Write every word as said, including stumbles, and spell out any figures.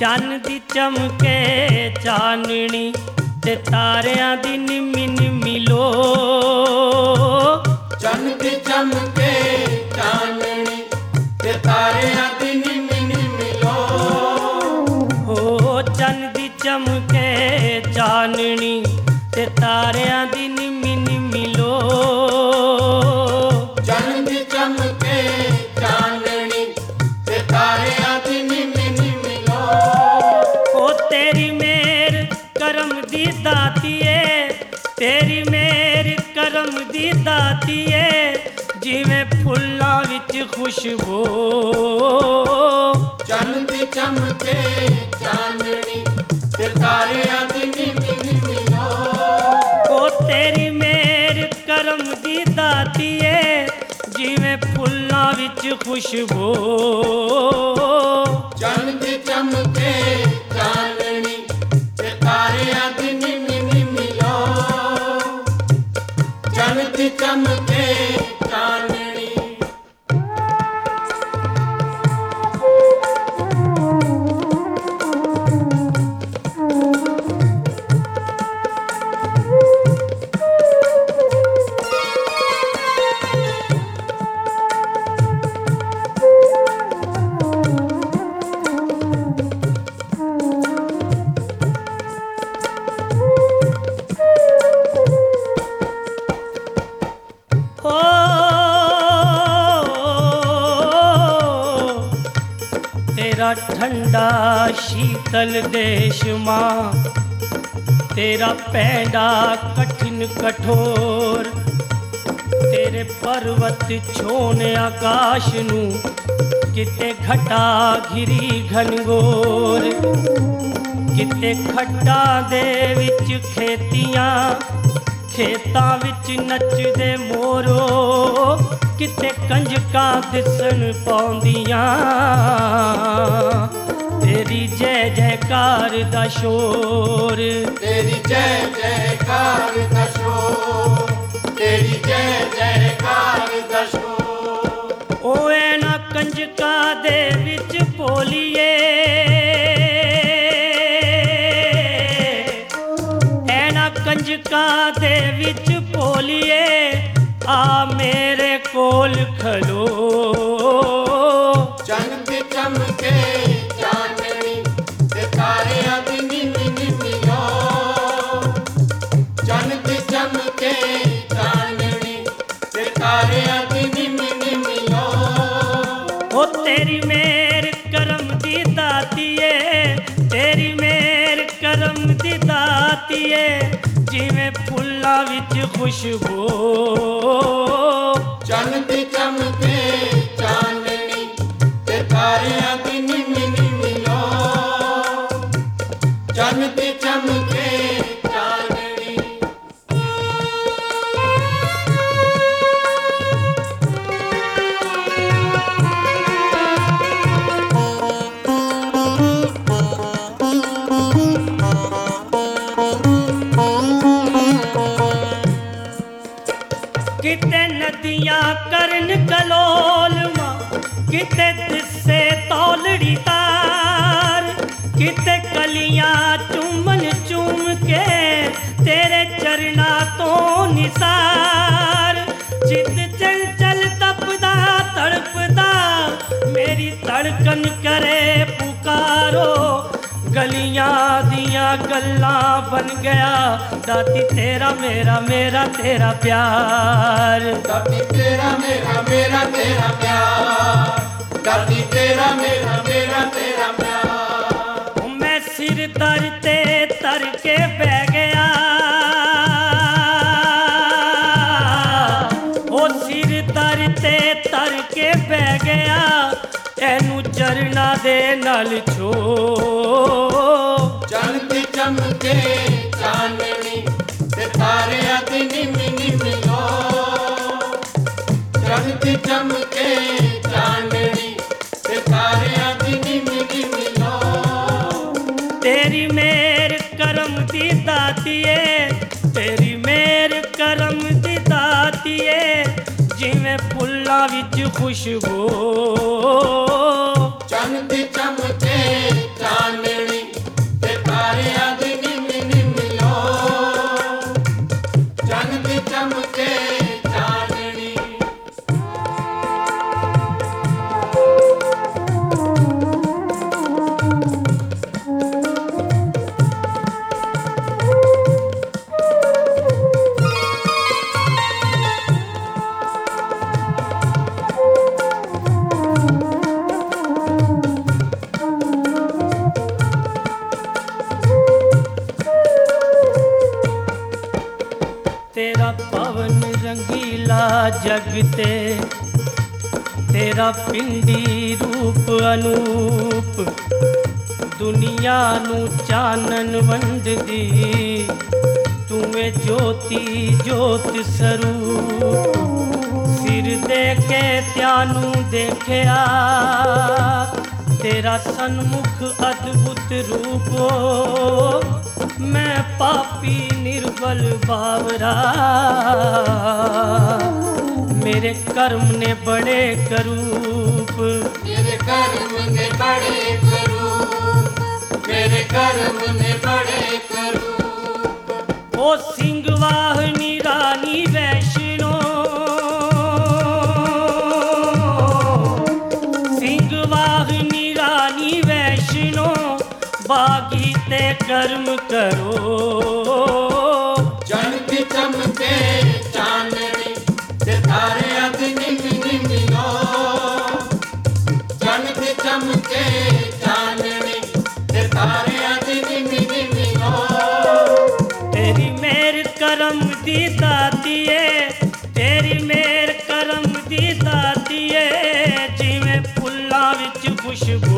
ਚੰਨ ਦੀ ਚਮਕੇ ਚਾਨਣੀ ਤੇ ਤਾਰਿਆਂ ਦੀ ਨਿਮੀ ਨਿਮੀ ਲੋ। ਚੰਨ ਦੀ ਚਮਕੇ ਚਾਨਣੀ ਤੇ ਤਾਰਿਆਂ ਦੀ ਨਿਮੀ ਨਿਮੀ ਲੋ। ਹੋ ਚੰਨ ਦੀ ਚਮਕੇ ਚਾਨਣੀ ਤੇ ਤਾਰਿਆਂ ਦੀ ਨਿਮੀ ਨਿਮੀ ਲੋ। ਚੰਨ ਦੀ ਚਮਕੇ ਚਾਨਣੀ ਤੇ ਤਾਰਿਆਂ ਦੀ ਨਿਮੀ ਨਿਮੀ ਲੋ। ਉਹ ਤੇਰੀ ਮੇਰ ਕਰਮ ਦੀ ਦਾਤੀ ਏ, ਤੇਰੀ ਮੇਰ ਕਰਮ ਦੀ ਦਾਤੀ ਏ, ਜਿਵੇਂ ਫੁੱਲਾਂ ਵਿੱਚ ਖੁਸ਼ਬੂ। ਚੰਨ ਦੀ ਚਮਕੇ ਚਾਨਣੀ ਤੇ ਤਾਰਿਆਂ ਦੀ ਨਿਮੀ ਨਿਮੀ ਲੋ। ਉਹ ਤੇਰੀ ਮੇਰ ਕਰਮ ਦੀ ਦਾਤੀ ਏ, ਜਿਵੇਂ ਫੁੱਲਾਂ ਵਿੱਚ ਖੁਸ਼ਬੂ। ਚੰਨ ਦੀ ਚਮਕੇ ਚਾਨਣੀ ਤੇ ਤਾਰਿਆਂ ਦੀ ਨਿਮੀ ਨਿਮੀ ਲੋ। ਚੰਨ ਦੀ ਚਮਕੇ ਚਾਨਣੀ। तेरा ठंडा शीतल देश माँ, तेरा पैंडा कठिन कठोर, तेरे पर्वत छोने आकाश नू किते घटा घिरी घनघोर। किते खड्डा दे विच खेतियां, खेतां विच नचदे मोरो, किते कंजकां दिसन पौंदियां, तेरी जय जयकार दा शोर। तेरी जय जयकार दा शोर, तेरी जय जयकार दा शोर। ओए ना कंजकां दे विच पोलिए, ऐना कंजकां दे विच पोलिए, आ मेरे कोल खलो। चंन दी चमके चाननी ते तारियां दी निमी निमी लो। चंन दी चमके चाननी ते तारियां दी निमी निमी लो। ओ तेरी मेर करम दी दाती है, तेरी मेर करम दी दाती है, जिवें फुल्लां विच खुशबू। चंन दी चमके चाननी ते तारियां दी निमी निमी लो। चंन दी चमके चाननी। किते नदियां करन कलोल मां, किते दिसे तौलड़ी तार, किते कलियां चुमन चूम के तेरे चरना तो निसार। चित चंचल तपदा तड़पदा मेरी धड़कन करे पुकारो, गलियां दियां गल्लां बन गया दाती तेरा मेरा मेरा तेरा प्यार। दाती तेरा मेरा मेरा तेरा प्यार, दाती तेरा मेरा मेरा तेरा प्यार। मैं सिर तरते तर के बह गया, ओ सिर तरते तर के बह गया, एनू चरना दे नाल छो। चंन दी चमके चाननी ते तारियां दी निमी निमी लो। चंन दी चमके चाननी ते तारियां दी निमी निमी लो। तेरी मेर करम दी दाती है, तेरी मेर करम दी दाती है, जिवें फुल्लां विच खुशबू। चंन दी चमके चाननी ਜਗਤੇ ਤੇਰਾ ਪਿੰਡੀ ਰੂਪ ਅਨੂਪ ਦੁਨੀਆ ਨੂੰ ਚਾਨਣ ਵੰਡਦੀ ਤੂੰ ਏ ਜੋਤੀ ਜੋਤ ਸਰੂਪ ਸਿਰ ਦੇ ਕੇ ਤਿਆਨੂੰ ਦੇਖਿਆ ਤੇਰਾ ਸਨਮੁਖ ਅਦਭੁਤ ਰੂਪ ਮੈਂ ਪਾਪੀ ਨਿਰਬਲ ਬਾਵਰਾ मेरे कर्म ने बड़े करूप मेरे कर्म ने बड़े करूप मेरे कर्म ने बड़े करूप ओ सिंह वाहनी रानी वैष्णो सिंह वाहनी रानी वैष्णो बागी ते कर्म करो चमके चमके चांदनी तारे अग्नि निमिनो चमके चमके चांदनी ते तारे अग्नि निमिनो तेरी मेर करम दी दातीए तेरी मेर करम दी दातीए जिवें फुल्लां विच खुशबू